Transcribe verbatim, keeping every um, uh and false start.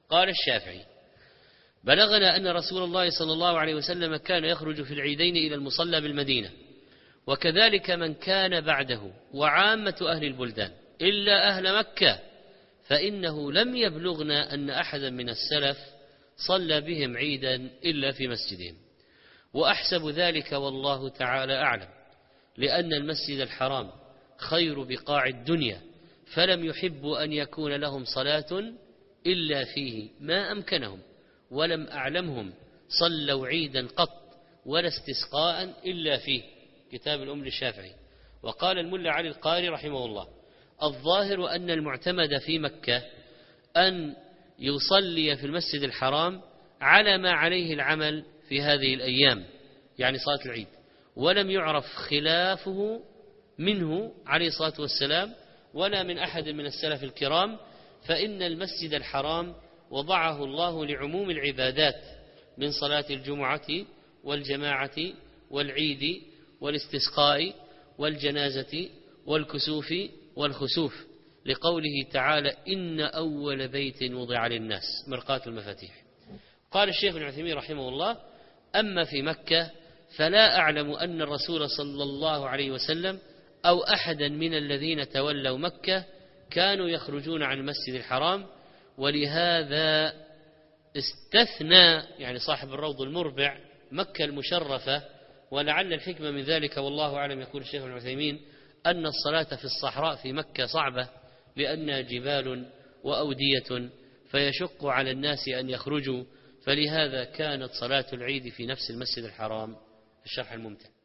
قال الشافعي: بلغنا أن رسول الله صلى الله عليه وسلم كان يخرج في العيدين إلى المصلى بالمدينة، وكذلك من كان بعده وعامة أهل البلدان إلا أهل مكة، فإنه لم يبلغنا أن أحدا من السلف صلى بهم عيدا إلا في مسجدهم، وأحسب ذلك والله تعالى أعلم، لأن المسجد الحرام خير بقاع الدنيا، فلم يحبوا أن يكون لهم صلاة إلا فيه ما أمكنهم، ولم أعلمهم صلوا عيدا قط ولا استسقاء إلا فيه. كتاب الأم للشافعي. وقال الملا علي القاري رحمه الله: الظاهر أن المعتمد في مكة أن يصلي في المسجد الحرام على ما عليه العمل في هذه الأيام، يعني صلاة العيد، ولم يعرف خلافه منه عليه الصلاة والسلام ولا من أحد من السلف الكرام، فإن المسجد الحرام وضعه الله لعموم العبادات من صلاة الجمعة والجماعة والعيد والاستسقاء والجنازة والكسوف والخسوف، لقوله تعالى: إن أول بيت وضع للناس، مرقاة المفاتيح. قال الشيخ ابن عثيمين رحمه الله: أما في مكة فلا أعلم أن الرسول صلى الله عليه وسلم أو أحدا من الذين تولوا مكة كانوا يخرجون عن المسجد الحرام، ولهذا استثنى يعني صاحب الروض المربع مكة المشرفة، ولعل الحكمة من ذلك والله أعلم، يقول الشيخ ابن عثيمين، أن الصلاة في الصحراء في مكة صعبة لأنها جبال وأودية، فيشق على الناس أن يخرجوا، فلهذا كانت صلاة العيد في نفس المسجد الحرام. الشرح الممتع.